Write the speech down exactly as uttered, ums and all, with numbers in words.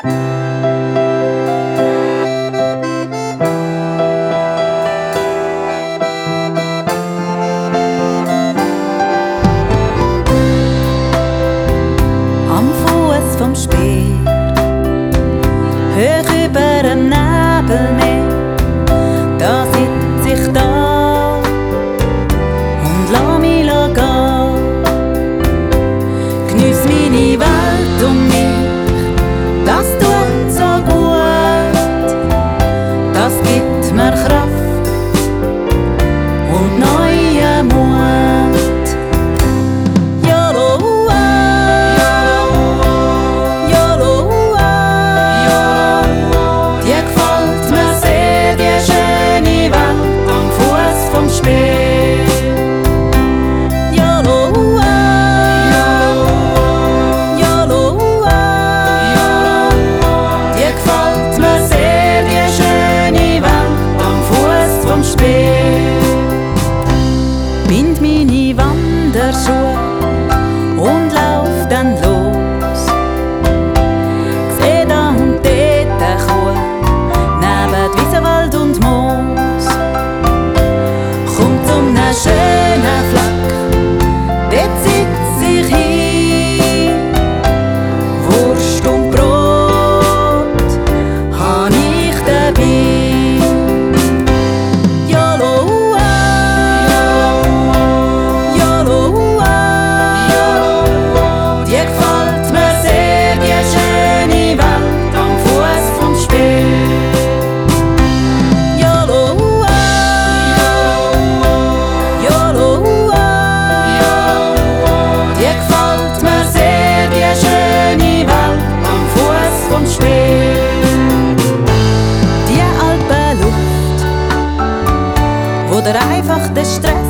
Vom Speer, hoch über dem Nebelmeer, da sitz ich da und lass mich gehen. Geniess meine Welt um mich, das tut so gut, das gibt mir Kraft und neuen Mut. Bind meine Wanderschuhe und lauf dann los. Seh da und dort eine Kuh, neben Wiese, Wald und Moos. Komm zum ne schönen Fleck, dort sitz ich hin. Wurst und Brot han ich dabei. Oder einfach der Stress